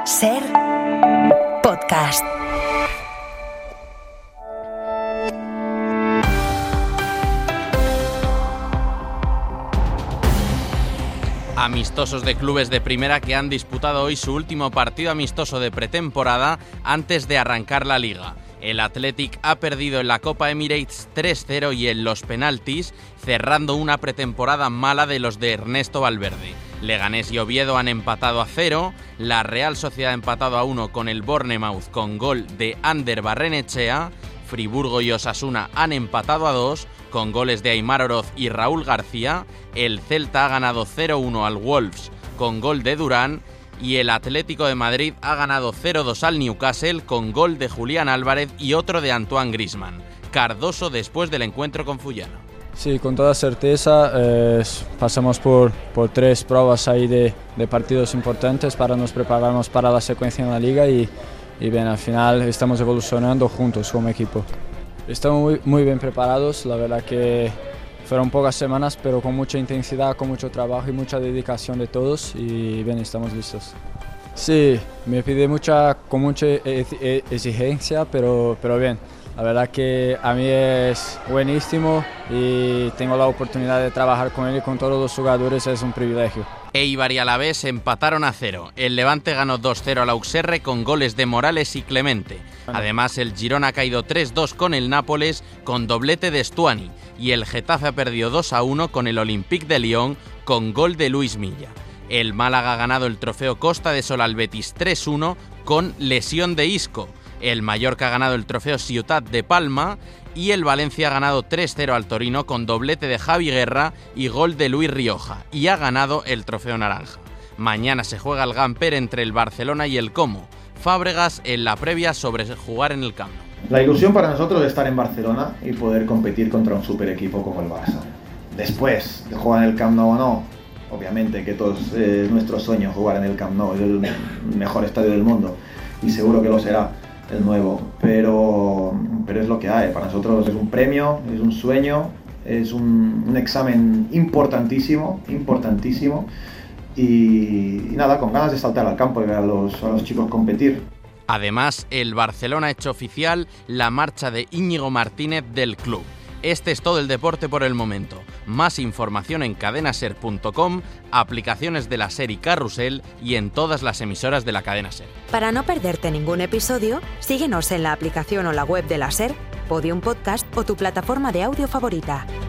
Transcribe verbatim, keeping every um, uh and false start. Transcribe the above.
Ser Podcast. Amistosos de clubes de primera que han disputado hoy su último partido amistoso de pretemporada antes de arrancar la liga. El Athletic ha perdido en la Copa Emirates tres cero y en los penaltis, cerrando una pretemporada mala de los de Ernesto Valverde. Leganés y Oviedo han empatado a cero, la Real Sociedad ha empatado a uno con el Bournemouth con gol de Ander Barrenechea, Friburgo y Osasuna han empatado a dos con goles de Aimar Oroz y Raúl García, el Celta ha ganado cero uno al Wolves con gol de Durán y el Atlético de Madrid ha ganado cero dos al Newcastle con gol de Julián Álvarez y otro de Antoine Griezmann. Cardoso después del encuentro con Fullano. Sí, con toda certeza eh, pasamos por, por tres pruebas ahí de, de partidos importantes para nos prepararnos para la secuencia en la liga y, y bien, al final estamos evolucionando juntos como equipo. Estamos muy, muy bien preparados, la verdad que fueron pocas semanas pero con mucha intensidad, con mucho trabajo y mucha dedicación de todos y bien, estamos listos. Sí, me pide mucha, con mucha exigencia, pero, pero bien. La verdad que a mí es buenísimo y tengo la oportunidad de trabajar con él y con todos los jugadores, es un privilegio. Eibar y Alavés empataron a cero. El Levante ganó dos cero al Auxerre con goles de Morales y Clemente. Además, el Girona ha caído tres dos con el Nápoles con doblete de Stuani y el Getafe ha perdido dos a uno con el Olympique de Lyon con gol de Luis Milla. El Málaga ha ganado el trofeo Costa de Sol al Betis tres uno con lesión de Isco. El Mallorca ha ganado el trofeo Ciutat de Palma y el Valencia ha ganado tres cero al Torino con doblete de Javi Guerra y gol de Luis Rioja y ha ganado el trofeo Naranja. Mañana se juega el Gamper entre el Barcelona y el Como. Fábregas en la previa sobre jugar en el Camp Nou. La ilusión para nosotros es estar en Barcelona y poder competir contra un super equipo como el Barça. Después de jugar en el Camp Nou o no, obviamente que todos eh, nuestro sueño jugar en el Camp Nou, es el mejor estadio del mundo y seguro que lo será el nuevo, pero, pero es lo que hay. Para nosotros es un premio, es un sueño, es un, un examen importantísimo, importantísimo y, y nada, con ganas de saltar al campo y ver a los, a los chicos competir. Además, el Barcelona ha hecho oficial la marcha de Íñigo Martínez del club. Este es todo el deporte por el momento. Más información en cadena ser punto com, aplicaciones de la SER y Carrusel y en todas las emisoras de la cadena SER. Para no perderte ningún episodio, síguenos en la aplicación o la web de la SER, Podium Podcast o tu plataforma de audio favorita.